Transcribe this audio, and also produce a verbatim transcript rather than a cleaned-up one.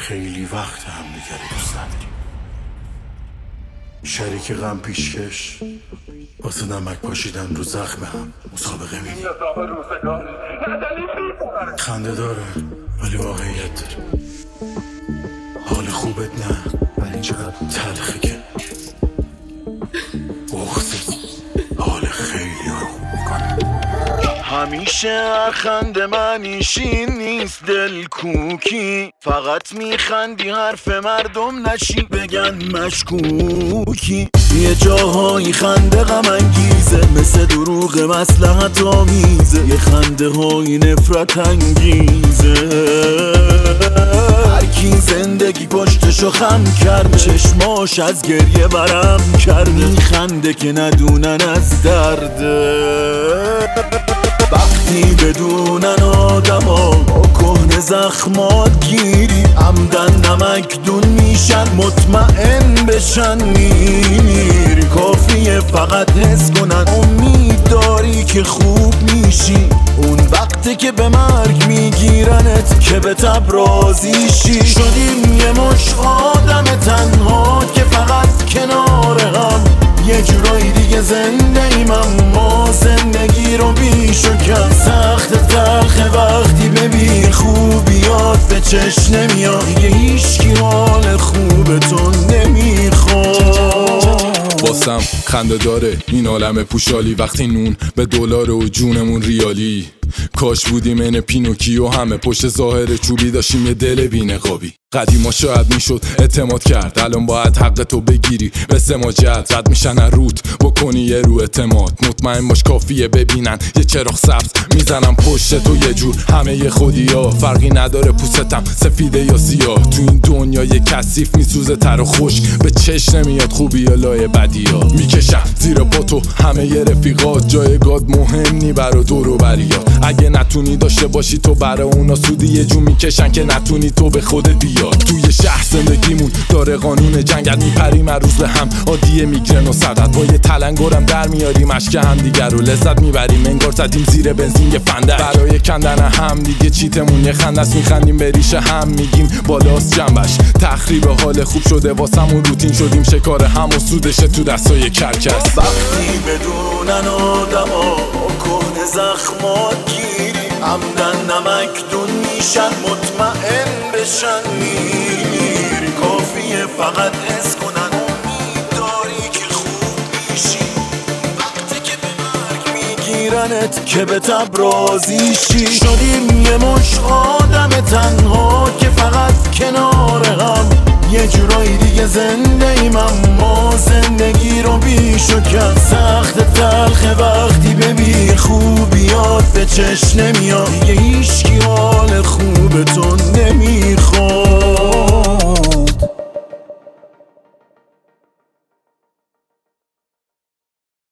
خیلی وقت هم دیگر دوست نداریم. شریک غم پیشکش واسه نمک پاشیدن رو زخم هم مسابقه میدیم. خنده داره ولی واقعیت داره. حال خوبت نه ولی چقدر تلخه که بغضت حال خیلی ها رو خوب میکنه. همیشه هر خنده منیشین نیست دل کوکی، فقط میخندی حرف مردم نشی بگن مشکوکی. یه جاهایی خنده غم انگیزه مثل دروغ مصلحت آمیزه، یه خنده های نفرت انگیزه. هرکی زندگی پشتشو خم کرد، چشماش از گریه برم کرد، میخنده که ندونن از درده. وقتی بدونن آدما با کهنه زخمات گیری، عمدن نمک دون میشن مطمئن بشن میری. کافیه فقط حس کنن امید داری که خوب میشی، اون وقتی که به مرگ میگیرنت که به تب راضی شی. شدیم یه مش آدم تنها که فقط کنار هم، یه جورایی دیگه زنده ایم اما زندگی رو بیش و کم. سخت تلخه وقتی ببین خوبیات به چشم نمیاد، دیگه هیچکی حال خوب تو نمیخواد. واسم خنده داره این عالم پوشالی، وقتی نون به دلار و جونمون ریالی. کاش بودیم این پینوکیو، همه پشت ظاهر چوبی داشتیم یه دل بی‌نقابی. قدیما شاید میشد اعتماد کرد، الان باید حق تو بگیری به سماجت. رد میشن روت بکنی یه رو اعتماد، مطمئن باش کافیه ببینن یه چراغ سبز میزنم پشت تو. یه جور همه یه خودی ها، فرقی نداره پوستم سفیده یا سیاه. تو این دنیای کثیف میسوزه تر و خوش، به چشم نمیاد خوبی یا لای بدی ها. میکشم زیر پاتو همه یه رفیقات، جایگاه مهم نی برا دور و بریات. اگه نتونی داشته باشی تو برا اونا سودی، یه جو میکشن که نتونی تو به خودت بیاد. توی شهر زندگیمون داره قانون جنگت، میپریم هر روز به هم عادیه میگرن و سردت. با یه تلنگرم در میاریم اشک هم دیگر رو لذت میبریم، انگار زدیم زیر بنزین یه فندک. برای کندن هم دیگه چیتمون یه خندست، میخندیم به ریشه هم میگیم بالاست جنبش. تخریب حال خوب شده واسمون روتین، شدیم شکار هم و سودشه تو دستای کرکس. وقتی بدونن آدما کهنه زخمات گیری، عمدن نمک دون میشن مطمئن بشن میری. کافیه فقط حس کنن امید داری که خوب میشی، وقتی که به مرگ میگیرنت که به تب راضی شی. شدیم یه مش آدم تنها که فقط کنار هم، یه جورایی دیگه زنده ایم اما زندگی رو بیش و کم. سخت تلخه وقتی ببین خوبیات به چشم نمیاد، دیگه هیچکی حال خوب تو نمیاد.